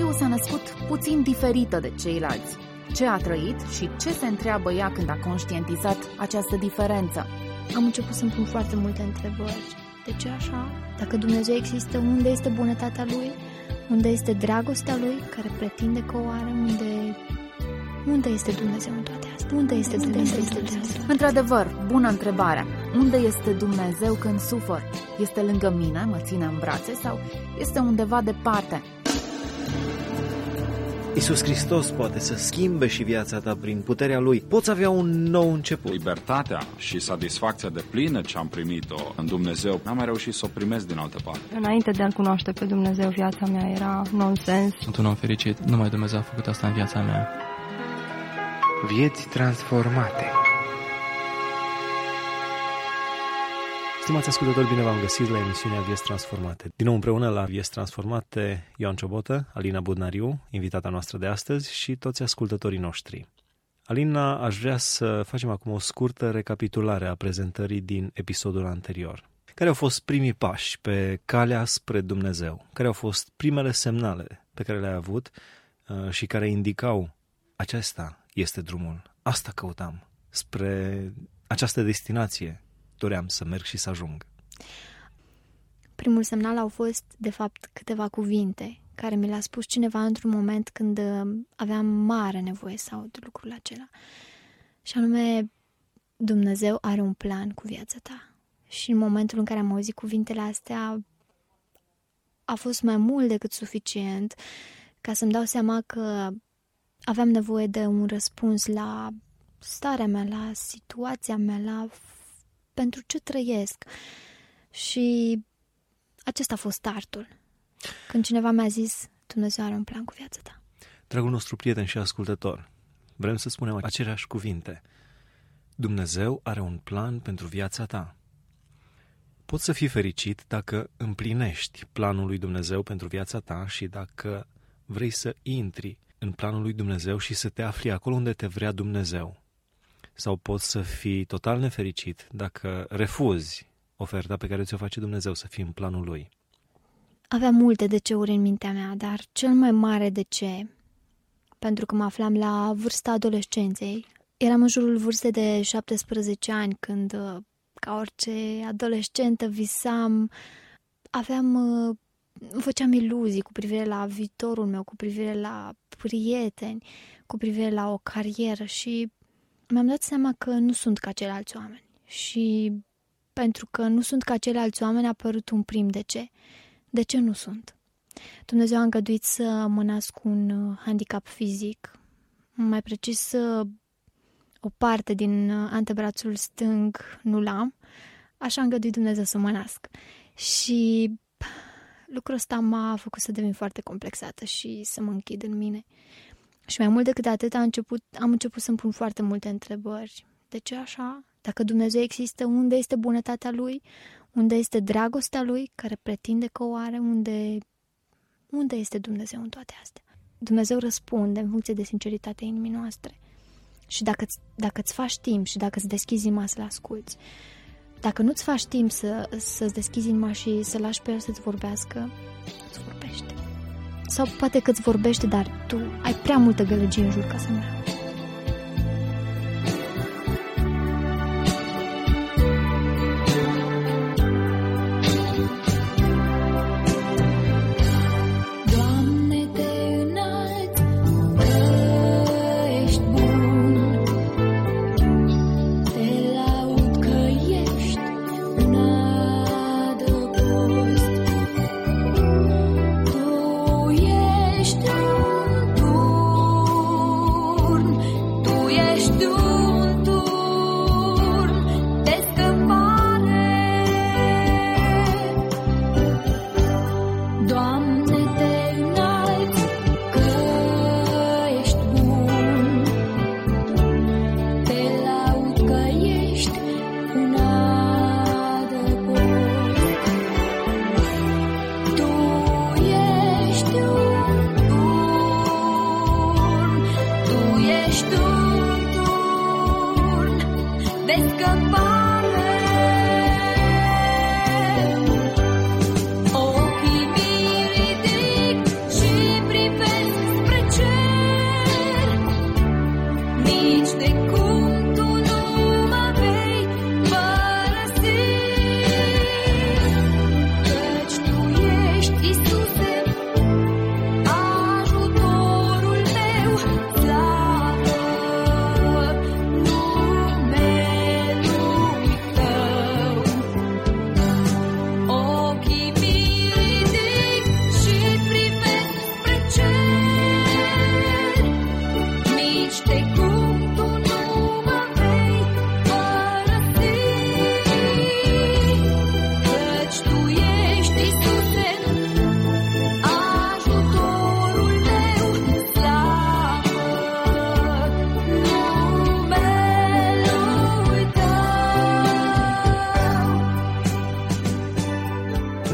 Liu s-a născut puțin diferită de ceilalți. Ce a trăit și ce se întreabă ea când a conștientizat această diferență? Am început să-mi pun foarte multe întrebări. De ce așa? Dacă Dumnezeu există, unde este bunătatea Lui? Unde este dragostea Lui, care pretinde că o are? Unde este Dumnezeu în toate astea? Unde este Dumnezeu? Într-adevăr, bună întrebare. Unde este Dumnezeu când sufăr? Este lângă mine, mă ține în brațe sau este undeva departe? Iisus Hristos poate să schimbe și viața ta prin puterea Lui. Poți avea un nou început. Libertatea și satisfacția deplină ce am primit-o în Dumnezeu, n-am mai reușit să o primesc din altă parte. Înainte de a-L cunoaște pe Dumnezeu, viața mea era nonsens. Sunt un om fericit, numai Dumnezeu a făcut asta în viața mea. Vieți transformate. Stimați ascultători, bine v-am găsit la emisiunea Vieți Transformate. Din nou împreună la Vieți Transformate, Ioan Ciobotă, Alina Budnariu, invitata noastră de astăzi, și toți ascultătorii noștri. Alina, aș vrea să facem acum o scurtă recapitulare a prezentării din episodul anterior. Care au fost primii pași pe calea spre Dumnezeu? Care au fost primele semnale pe care le-ai avut și care indicau acesta este drumul, asta căutam, spre această destinație doream să merg și să ajung? Primul semnal au fost, de fapt, câteva cuvinte care mi le-a spus cineva într-un moment când aveam mare nevoie să aud lucrul acela. Și anume, Dumnezeu are un plan cu viața ta. Și în momentul în care am auzit cuvintele astea, a fost mai mult decât suficient ca să-mi dau seama că aveam nevoie de un răspuns la starea mea, la situația mea, pentru ce trăiesc. Și acesta a fost startul. Când cineva mi-a zis, Dumnezeu are un plan cu viața ta. Dragul nostru prieten și ascultător, vrem să spunem aceleași cuvinte. Dumnezeu are un plan pentru viața ta. Poți să fii fericit dacă împlinești planul lui Dumnezeu pentru viața ta și dacă vrei să intri în planul lui Dumnezeu și să te afli acolo unde te vrea Dumnezeu. Sau poți să fii total nefericit dacă refuzi oferta pe care ți-o face Dumnezeu să fii în planul Lui. Aveam multe de-ceuri în mintea mea, dar cel mai mare de ce, pentru că mă aflam la vârsta adolescenței, eram în jurul vârstei de 17 ani, când, ca orice adolescentă, visam, făceam iluzii cu privire la viitorul meu, cu privire la prieteni, cu privire la o carieră și mi-am dat seama că nu sunt ca ceilalți oameni. Și pentru că nu sunt ca ceilalți oameni a apărut un prim de ce. De ce nu sunt? Dumnezeu a îngăduit să mă nasc cu un handicap fizic, mai precis o parte din antebrațul stâng nu l-am, așa a îngăduit Dumnezeu să mă nasc. Și lucrul ăsta m-a făcut să devin foarte complexată și să mă închid în mine. Și mai mult decât atât am început să-mi pun foarte multe întrebări. De ce așa? Dacă Dumnezeu există, unde este bunătatea Lui? Unde este dragostea Lui, care pretinde că o are? Unde este Dumnezeu în toate astea? Dumnezeu răspunde în funcție de sinceritatea inimii noastre. Și dacă îți faci timp și dacă îți deschizi inima să-L asculți, dacă nu-ți faci timp să-ți deschizi inima și să lași pe El să-ți vorbească, îți vorbește. Sau poate că îți vorbește, dar tu ai prea multă gălăgie în jur ca să meargă. Tu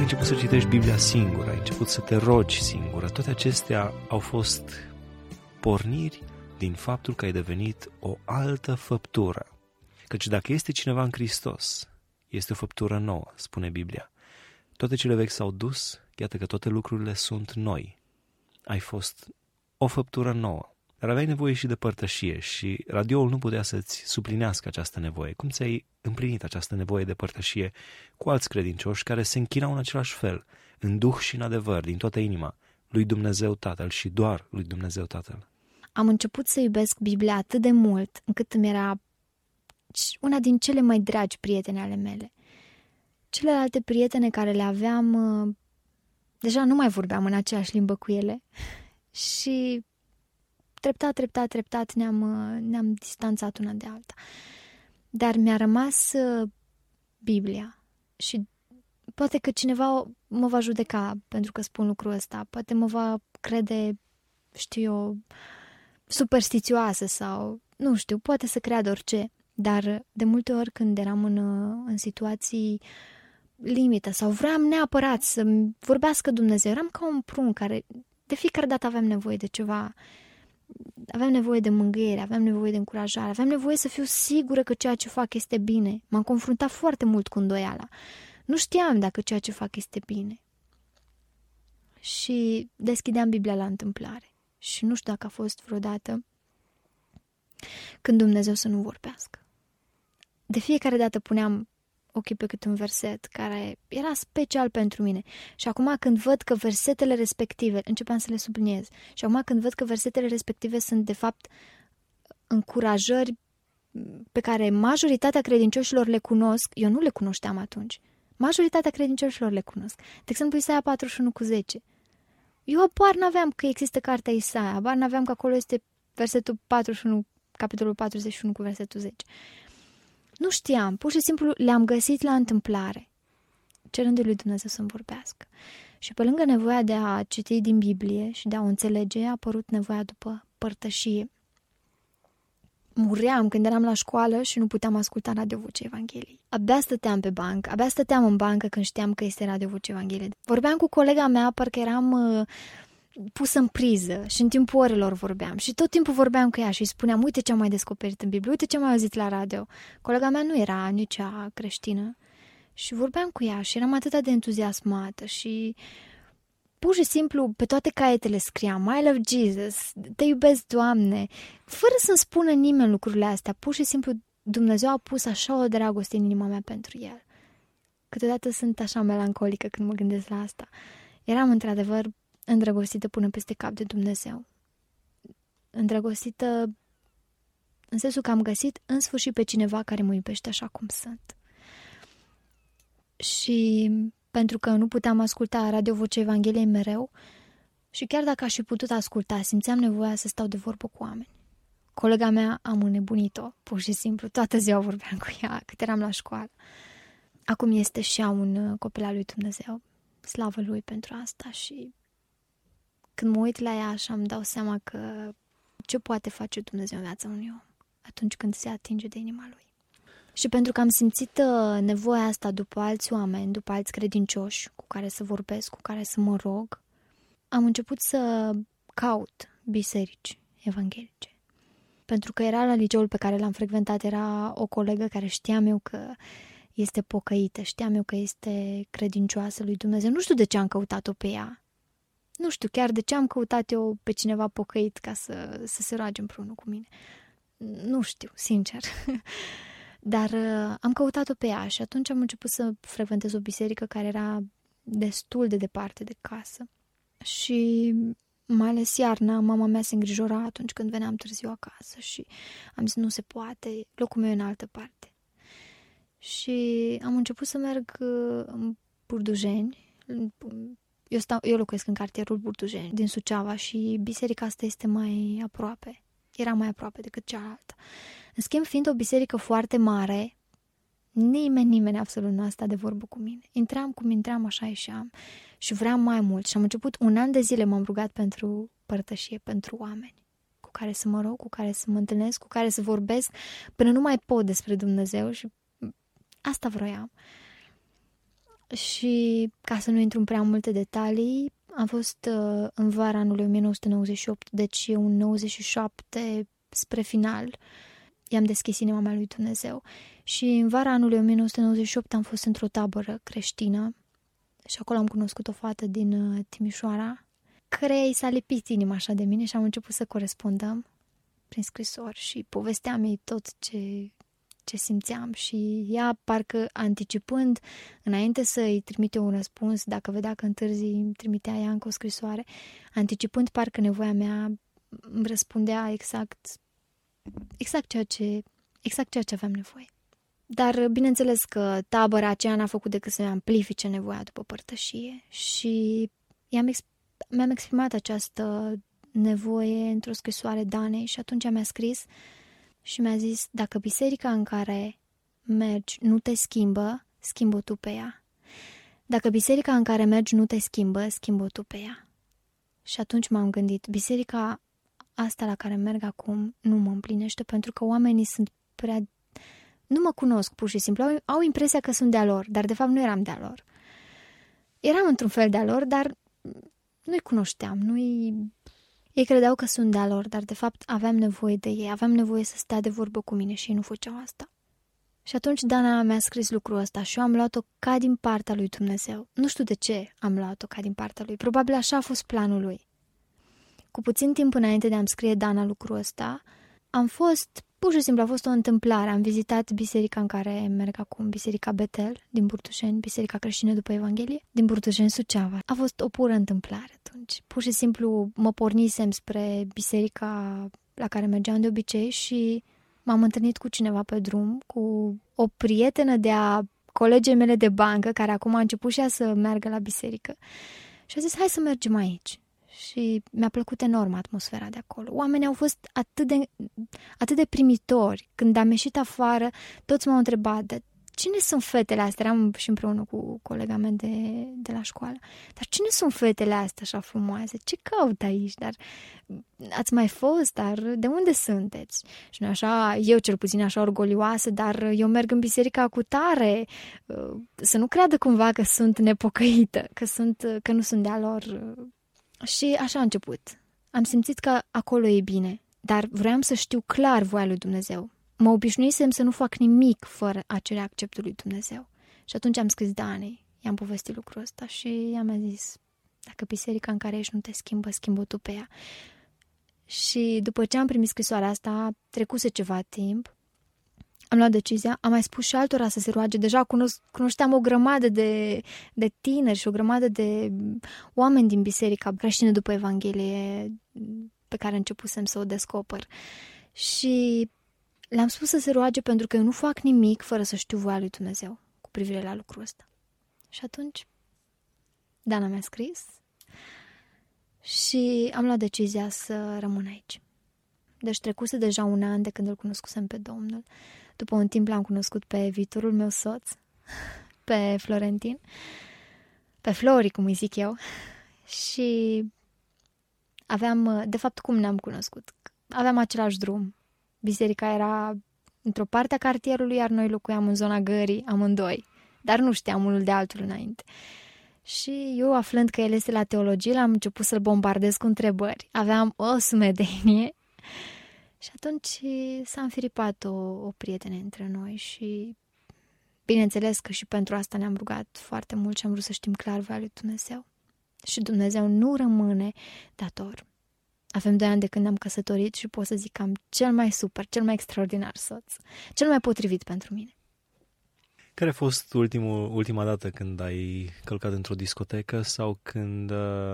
început să citești Biblia singură, ai început să te rogi singură. Toate acestea au fost porniri din faptul că ai devenit o altă făptură. Căci dacă este cineva în Hristos, este o făptură nouă, spune Biblia. Toate cele vechi s-au dus, iată că toate lucrurile sunt noi. Ai fost o făptură nouă, dar aveai nevoie și de părtășie și radioul nu putea să-ți suplinească această nevoie. Cum ți-ai împlinit această nevoie de părtășie cu alți credincioși care se închinau în același fel, în duh și în adevăr, din toată inima, lui Dumnezeu Tatăl și doar lui Dumnezeu Tatăl? Am început să iubesc Biblia atât de mult încât îmi era una din cele mai dragi prietene ale mele. Celelalte prietene care le aveam, deja nu mai vorbeam în aceeași limbă cu ele și treptat ne-am distanțat una de alta. Dar mi-a rămas Biblia și poate că cineva mă va judeca pentru că spun lucrul ăsta, poate mă va crede, știu eu, superstițioasă sau, nu știu, poate să creadă orice, dar de multe ori când eram în situații limită sau vreau neapărat să vorbească Dumnezeu, eram ca un prunc care de fiecare dată aveam nevoie de ceva, aveam nevoie de mângâiere, aveam nevoie de încurajare, aveam nevoie să fiu sigură că ceea ce fac este bine. M-am confruntat foarte mult cu îndoiala. Nu știam dacă ceea ce fac este bine. Și deschideam Biblia la întâmplare. Și nu știu dacă a fost vreodată când Dumnezeu să nu vorbească. De fiecare dată puneam ochii pe câte un verset care era special pentru mine. Și acum când văd că versetele respective, începeam să le subliniez, și acum când văd că versetele respective sunt de fapt încurajări pe care majoritatea credincioșilor le cunosc, eu nu le cunoșteam atunci. Majoritatea credincioșilor le cunosc. De exemplu, Isaia 41:10. Eu habar n-aveam că există cartea Isaia, habar n-aveam că acolo este versetul 41, capitolul 41 cu versetul 10. Nu știam, pur și simplu le-am găsit la întâmplare, cerându-i lui Dumnezeu să-mi vorbească. Și pe lângă nevoia de a citi din Biblie și de a o înțelege, a apărut nevoia după părtășie. Muream când eram la școală și nu puteam asculta Radio Vocea Evangheliei. Abia stăteam în bancă când știam că este Radio Vocea Evangheliei. Vorbeam cu colega mea, parcă eram pusă în priză și în timpul orelor vorbeam. Și tot timpul vorbeam cu ea și îi spuneam, uite ce am mai descoperit în Biblie, uite ce am mai auzit la radio. Colega mea nu era nici ea creștină și vorbeam cu ea și eram atât de entuziasmată și pur și simplu pe toate caietele scriam I love Jesus, te iubesc, Doamne, fără să-mi spună nimeni lucrurile astea. Pur și simplu Dumnezeu a pus așa o dragoste în inima mea pentru El. Câteodată sunt așa melancolică când mă gândesc la asta. Eram într-adevăr îndrăgostită până peste cap de Dumnezeu. Îndrăgostită în sensul că am găsit în sfârșit pe cineva care mă iubește așa cum sunt. Și pentru că nu puteam asculta Radio Vocea Evangheliei mereu și chiar dacă aș fi putut asculta, simțeam nevoia să stau de vorbă cu oameni. Colega mea am înnebunit-o, pur și simplu, toată ziua vorbeam cu ea, cât eram la școală. Acum este și ea un copil al lui Dumnezeu, slavă lui pentru asta și când mă uit la ea așa îmi dau seama că ce poate face Dumnezeu în viața unui om atunci când se atinge de inima lui. Și pentru că am simțit nevoia asta după alți oameni, după alți credincioși cu care să vorbesc, cu care să mă rog, am început să caut biserici evanghelice. Pentru că era la liceul pe care l-am frecventat, era o colegă care știam eu că este pocăită, știam eu că este credincioasă lui Dumnezeu. Nu știu de ce am căutat-o pe ea. Nu știu chiar de ce am căutat eu pe cineva pocăit ca să se roage împreună cu mine. Nu știu, sincer. Dar am căutat-o pe ea și atunci am început să frecventez o biserică care era destul de departe de casă. Și mai ales iarna, mama mea se îngrijora atunci când veneam târziu acasă și am zis nu se poate, locul meu e în altă parte. Și am început să merg în Burdujeni. Eu locuiesc în cartierul Burdujeni, din Suceava, și biserica asta este mai aproape. Era mai aproape decât cealaltă. În schimb, fiind o biserică foarte mare, nimeni absolut nu a stat de vorbă cu mine. Intram cum intram, așa ieșeam și vreau mai mult. Și am început 1 an de zile, m-am rugat pentru părtășie, pentru oameni cu care să mă rog, cu care să mă întâlnesc, cu care să vorbesc, până nu mai pot despre Dumnezeu și asta vroiam. Și ca să nu intru în prea multe detalii, am fost în vara anului 1998, deci în 97 spre final i-am deschis inima mea lui Dumnezeu. Și în vara anului 1998 am fost într-o tabără creștină și acolo am cunoscut o fată din Timișoara, căreia i s-a lipit inima așa de mine și am început să corespondăm prin scrisori și povesteam ei tot ce simțeam și ea, parcă anticipând, înainte să-i trimite un răspuns, dacă vedea că întârzi, îmi trimitea ea încă o scrisoare, anticipând parcă nevoia mea, îmi răspundea exact ceea ce aveam nevoie. Dar bineînțeles că tabăra aceea n-a făcut decât să-mi amplifice nevoia după părtășie și mi-am exprimat această nevoie într-o scrisoare Danei și atunci mi-a scris și mi-a zis: dacă biserica în care mergi nu te schimbă, schimbă tu pe ea. Dacă biserica în care mergi nu te schimbă, schimbă tu pe ea. Și atunci m-am gândit, biserica asta la care merg acum nu mă împlinește pentru că oamenii sunt prea... Nu mă cunosc pur și simplu, au impresia că sunt de-a lor, dar de fapt nu eram de-a lor. Eram într-un fel de-a lor, dar nu-i cunoșteam, Ei credeau că sunt de-a lor, dar de fapt aveam nevoie de ei, aveam nevoie să stea de vorbă cu mine și ei nu făceau asta. Și atunci Dana mi-a scris lucrul ăsta și eu am luat-o ca din partea lui Dumnezeu. Nu știu de ce am luat-o ca din partea lui, probabil așa a fost planul lui. Cu puțin timp înainte de a-mi scrie Dana lucrul ăsta, pur și simplu a fost o întâmplare. Am vizitat biserica în care merg acum, Biserica Betel din Burtușeni, Biserica Creștină după Evanghelie, din Burtușeni, Suceava. A fost o pură întâmplare atunci. Pur și simplu mă pornisem spre biserica la care mergeam de obicei și m-am întâlnit cu cineva pe drum, cu o prietenă de a colegii mele de bancă, care acum a început și ea să meargă la biserică. Și a zis, hai să mergem aici. Și mi-a plăcut enorm atmosfera de acolo. Oamenii au fost atât de primitori. Când am ieșit afară, toți m-au întrebat, de cine sunt fetele astea? Eram și împreună cu colega mea de la școală. Dar cine sunt fetele astea așa frumoase? Ce caut aici? Dar ați mai fost? Dar de unde sunteți? Și noi așa, eu cel puțin așa orgolioasă, dar eu merg în biserica cu tare. Să nu creadă cumva că sunt nepocăită, că nu sunt de-a lor. Și așa a început. Am simțit că acolo e bine, dar vreau să știu clar voia lui Dumnezeu. Mă obișnuisem să nu fac nimic fără a cere acceptul lui Dumnezeu. Și atunci am scris Danei, i-am povestit lucrul ăsta și ea mi-a zis, dacă biserica în care ești nu te schimbă, schimbă tu pe ea. Și după ce am primit scrisoarea asta, trecuse ceva timp, am luat decizia, am mai spus și altora să se roage. Deja cunoșteam o grămadă de tineri și o grămadă de oameni din biserica creștină după Evanghelie pe care începusem să o descoper. Și le-am spus să se roage pentru că eu nu fac nimic fără să știu voia lui Dumnezeu cu privire la lucrul ăsta. Și atunci Dana mi-a scris și am luat decizia să rămân aici. Deci trecuse deja 1 an de când îl cunoscusem pe Domnul. După un timp l-am cunoscut pe viitorul meu soț, pe Florentin, pe Flori, cum îi zic eu. Și de fapt, cum ne-am cunoscut? Aveam același drum. Biserica era într-o parte a cartierului, iar noi locuiam în zona Gării, amândoi. Dar nu știam unul de altul înainte. Și eu, aflând că el este la teologie, l-am început să-l bombardez cu întrebări. Aveam o sumedenie. Și atunci s-a înfiripat o prietene între noi și bineînțeles că și pentru asta ne-am rugat foarte mult și am vrut să știm clar voia lui Dumnezeu. Și Dumnezeu nu rămâne dator. Avem 2 ani de când am căsătorit și pot să zic că am cel mai super, cel mai extraordinar soț, cel mai potrivit pentru mine. Care a fost ultima dată când ai călcat într-o discotecă sau când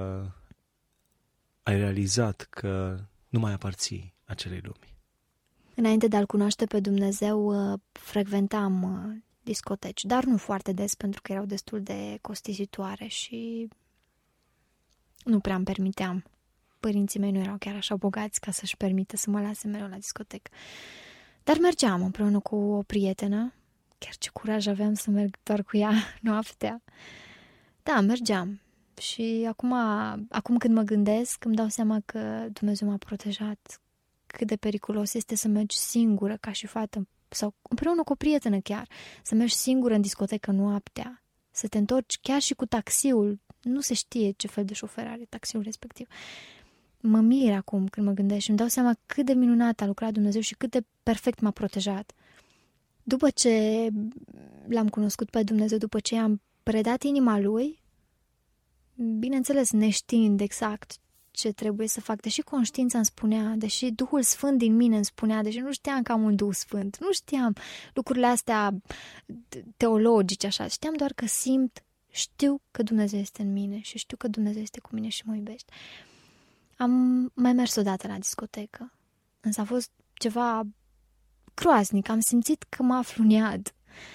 ai realizat că nu mai aparții acelei lumi? Înainte de a-L cunoaște pe Dumnezeu, frecventam discoteci, dar nu foarte des, pentru că erau destul de costisitoare și nu prea îmi permiteam. Părinții mei nu erau chiar așa bogați ca să-și permită să mă lase mereu la discotecă. Dar mergeam împreună cu o prietenă. Chiar ce curaj aveam să merg doar cu ea noaptea. Da, mergeam. Și acum când mă gândesc, îmi dau seama că Dumnezeu m-a protejat. Cât de periculos este să mergi singură ca și fată sau împreună cu o prietenă chiar. Să mergi singură în discotecă noaptea. să te întorci chiar și cu taxiul. Nu se știe ce fel de șofer are taxiul respectiv. Mă mir acum când mă gândesc și îmi dau seama cât de minunat a lucrat Dumnezeu și cât de perfect m-a protejat. După ce l-am cunoscut pe Dumnezeu, după ce i-am predat inima Lui, bineînțeles, neștiind exact ce trebuie să fac, deși conștiința îmi spunea, deși Duhul Sfânt din mine îmi spunea, deși nu știam că am un Duh Sfânt, nu știam lucrurile astea teologice, așa, știam doar că știu că Dumnezeu este în mine și știu că Dumnezeu este cu mine și mă iubește. Am mai mers odată la discotecă, însă a fost ceva groaznic, am simțit că mă aflu în iad.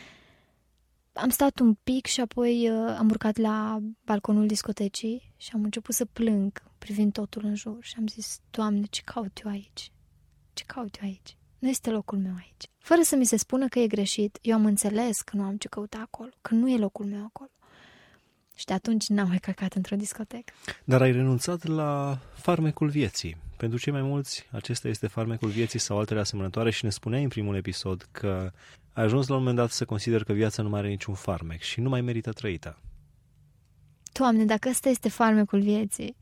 Am stat un pic și apoi am urcat la balconul discotecii și am început să plâng privind totul în jur și am zis, Doamne, ce caut eu aici? Ce caut eu aici? Nu este locul meu aici. Fără să mi se spună că e greșit, eu am înțeles că nu am ce căuta acolo, că nu e locul meu acolo. Și de atunci n-am mai călcat într-o discotecă. Dar ai renunțat la farmecul vieții. Pentru cei mai mulți, acesta este farmecul vieții sau altele asemănătoare și ne spuneai în primul episod că ai ajuns la un moment dat să consideri că viața nu mai are niciun farmec și nu mai merită trăită. Doamne, dacă ăsta este farmecul vieții,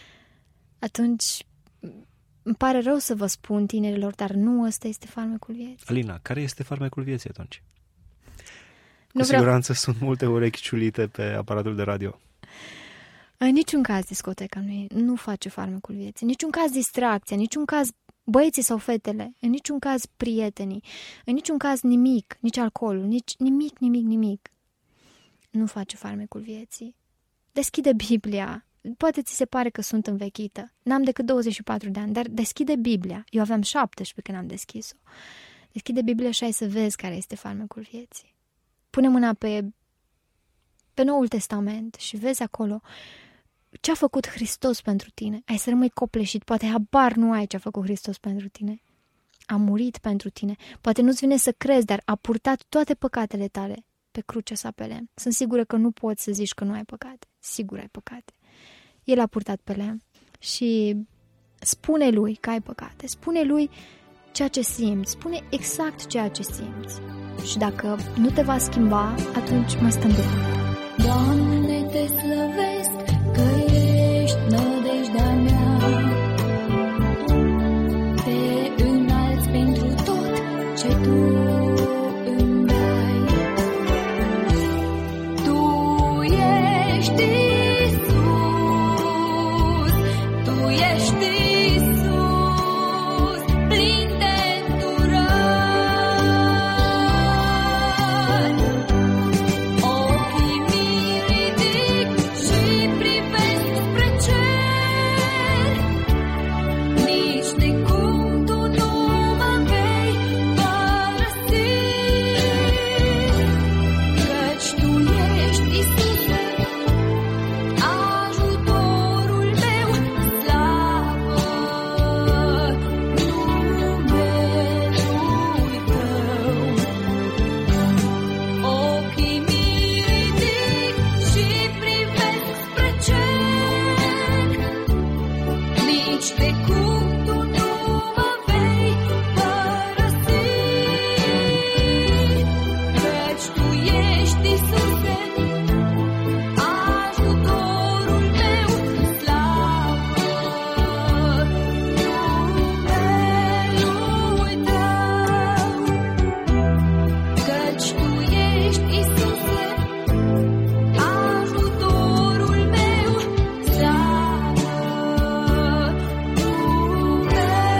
atunci îmi pare rău să vă spun, tinerilor, dar nu ăsta este farmecul vieții. Alina, care este farmecul vieții atunci? Cu siguranță sunt multe urechi ciulite pe aparatul de radio. În niciun caz discoteca nu face farmecul vieții, în niciun caz distracția, în niciun caz băieții sau fetele, în niciun caz prietenii, în niciun caz nimic, nici alcoolul, nici nimic. Nu face farmecul vieții. Deschide Biblia. Poate ți se pare că sunt învechită. N-am decât 24 de ani, dar deschide Biblia. Eu aveam 17 când am deschis-o. Deschide Biblia și ai să vezi care este farmecul vieții. Pune mâna pe Noul Testament și vezi acolo ce a făcut Hristos pentru tine. Ai să rămâi copleșit, poate habar nu ai ce a făcut Hristos pentru tine. A murit pentru tine. Poate nu-ți vine să crezi, dar a purtat toate păcatele tale pe crucea sa pe lemn. Sunt sigură că nu poți să zici că nu ai păcate. Sigur ai păcate. El a purtat pe lemn și spune lui că ai păcate. Spune lui ceea ce simți. Spune exact ceea ce simți. Și dacă nu te va schimba, atunci mai stăm de vorbă. Doamne, te slăvesc că ești nădejdea mea. Te înalți pentru tot ce Tu îmi dai. Tu ești Iisus, Tu ești Iisus, plin de îndurări. Ochii mi ridic și privesc spre cer. Nici de cum Tu nu mă vei părăsi, căci Tu ești Iisuse, ajutorul meu, slavă numelui Tău. Ochii mi ridic și privesc spre cer. Nici de cum Tu nu mă vei părăsi, căci Tu ești Iisuse, ajutorul meu, slavă numelui Tău. Căci Tu ești Iisuse, ajutorul meu, slavă numelui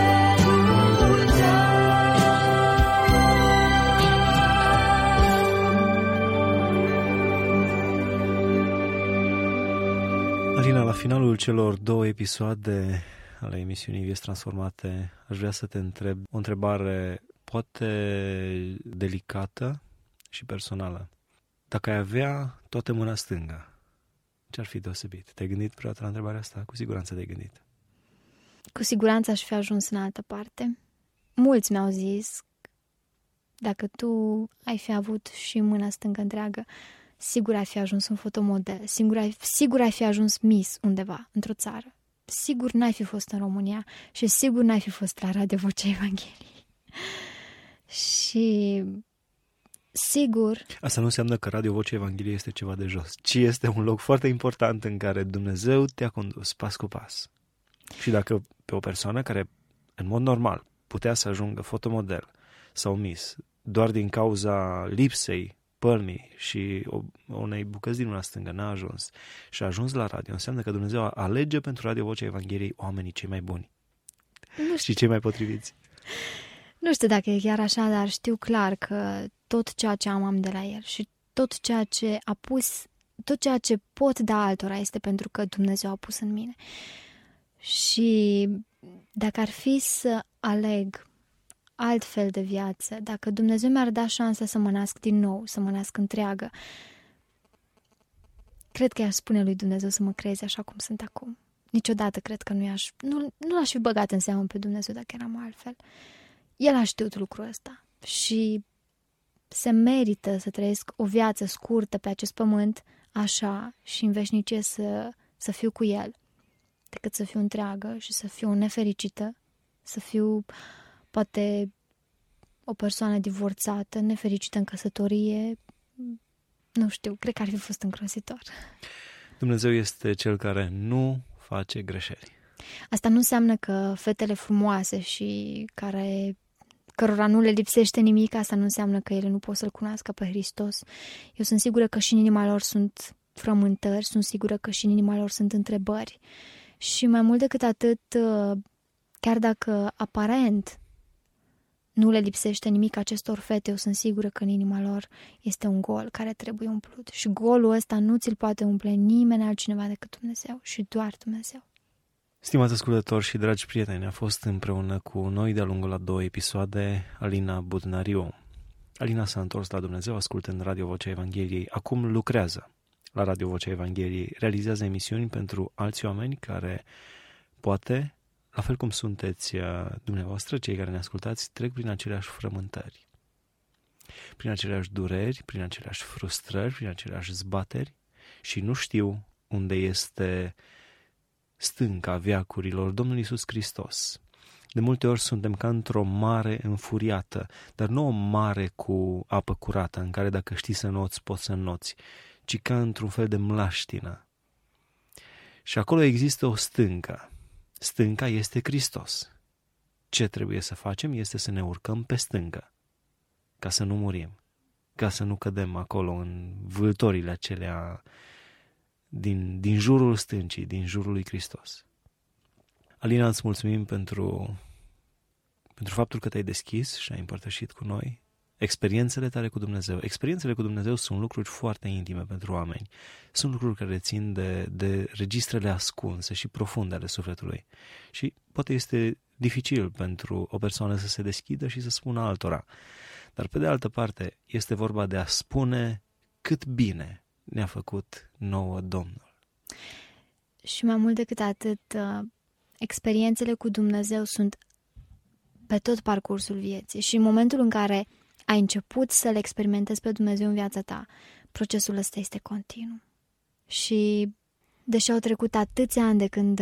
Tău. Alina, la finalul celor 2 episoade ale emisiunii Vieți Transformate, aș vrea să te întreb o întrebare poate delicată și personală. Dacă ai avea toată mâna stângă, ce-ar fi deosebit? Te-ai gândit vreodată la întrebarea asta? Cu siguranță te-ai gândit. Cu siguranță aș fi ajuns în altă parte. Mulți mi-au zis, dacă tu ai fi avut și mâna stângă întreagă, sigur ai fi ajuns un fotomodel, sigur ai fi ajuns Miss undeva, într-o țară. Sigur n-ai fi fost în România și sigur n-ai fi fost la Radio Vocea Evangheliei. Și sigur. Asta nu înseamnă că Radio Vocea Evangheliei este ceva de jos, ci este un loc foarte important în care Dumnezeu te-a condus pas cu pas. Și dacă pe o persoană care, în mod normal, putea să ajungă fotomodel sau Miss doar din cauza lipsei pălmii și unei bucăți din una stângă n-a ajuns și a ajuns la radio, înseamnă că Dumnezeu alege pentru Radio Vocea Evangheliei oamenii cei mai buni și cei mai potriviți. Nu știu dacă e chiar așa, dar știu clar că tot ceea ce am de la El și tot ceea ce pot da altora este pentru că Dumnezeu a pus în mine. Și dacă ar fi să aleg alt fel de viață, dacă Dumnezeu mi-ar da șansa să mă nasc din nou, să mă nasc întreagă, cred că i-aș spune lui Dumnezeu să mă creeze așa cum sunt acum. Niciodată cred că nu l-aș fi băgat în seamă pe Dumnezeu dacă eram altfel. El a știut lucrul ăsta și se merită să trăiesc o viață scurtă pe acest pământ așa și în veșnicie să fiu cu El, decât să fiu întreagă și să fiu nefericită, să fiu poate o persoană divorțată, nefericită în căsătorie. Nu știu, cred că ar fi fost îngrozitor. Dumnezeu este Cel care nu face greșeli. Asta nu înseamnă că fetele frumoase și cărora nu le lipsește nimic, asta nu înseamnă că ele nu pot să-L cunoască pe Hristos. Eu sunt sigură că și în inima lor sunt frământări, sunt sigură că și în inima lor sunt întrebări. Și mai mult decât atât, chiar dacă aparent nu le lipsește nimic acestor fete, eu sunt sigură că în inima lor este un gol care trebuie umplut. Și golul ăsta nu ți-l poate umple nimeni altcineva decât Dumnezeu și doar Dumnezeu. Stimați ascultători și dragi prieteni, a fost împreună cu noi de-a lungul la 2 episoade Alina Budnariu. Alina s-a întors la Dumnezeu ascultând Radio Vocea Evangheliei. Acum lucrează la Radio Vocea Evangheliei, realizează emisiuni pentru alți oameni care poate, la fel cum sunteți dumneavoastră, cei care ne ascultați, trec prin aceleași frământări, prin aceleași dureri, prin aceleași frustrări, prin aceleași zbateri și nu știu unde este stânca veacurilor, Domnul Iisus Hristos. De multe ori suntem ca într-o mare înfuriată, dar nu o mare cu apă curată, în care dacă știi să înnoți, poți să înnoți, ci ca într-un fel de mlaștină. Și acolo există o stâncă. Stânca este Hristos. Ce trebuie să facem este să ne urcăm pe stâncă, ca să nu murim, ca să nu cădem acolo în vâltorile acelea din jurul stâncii, din jurul lui Hristos. Alina, îți mulțumim pentru faptul că te-ai deschis și ai împărtășit cu noi experiențele tale cu Dumnezeu. Experiențele cu Dumnezeu sunt lucruri foarte intime pentru oameni. Sunt lucruri care țin de registrele ascunse și profunde ale sufletului. Și poate este dificil pentru o persoană să se deschidă și să spună altora. Dar pe de altă parte este vorba de a spune cât bine ne-a făcut nouă Domnul. Și mai mult decât atât, experiențele cu Dumnezeu sunt pe tot parcursul vieții și în momentul în care ai început să-L experimentezi pe Dumnezeu în viața ta, procesul ăsta este continuu. Și deși au trecut atâția ani de când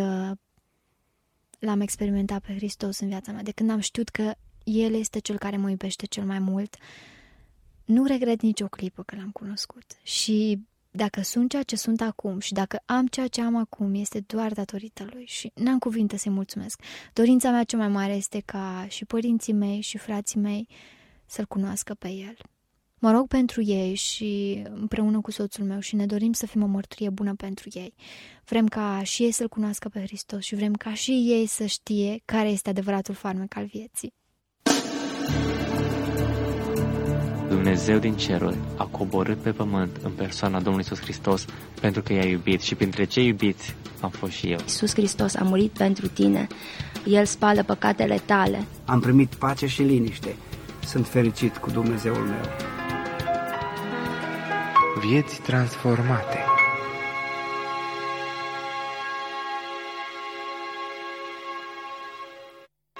l-am experimentat pe Hristos în viața mea, de când am știut că El este Cel care mă iubește cel mai mult, nu regret nicio clipă că L-am cunoscut. Și dacă sunt ceea ce sunt acum și dacă am ceea ce am acum, este doar datorită Lui și n-am cuvinte să-i mulțumesc. Dorința mea cea mai mare este ca și părinții mei și frații mei să-L cunoască pe El. Mă rog pentru ei și împreună cu soțul meu și ne dorim să fim o mărturie bună pentru ei. Vrem ca și ei să-L cunoască pe Hristos și vrem ca și ei să știe care este adevăratul farmec al vieții. Dumnezeu din ceruri a coborât pe pământ în persoana Domnului Iisus Hristos pentru că i-a iubit și printre cei iubiți am fost și eu. Iisus Hristos a murit pentru tine. El spală păcatele tale. Am primit pace și liniște. Sunt fericit cu Dumnezeul meu. Vieți transformate.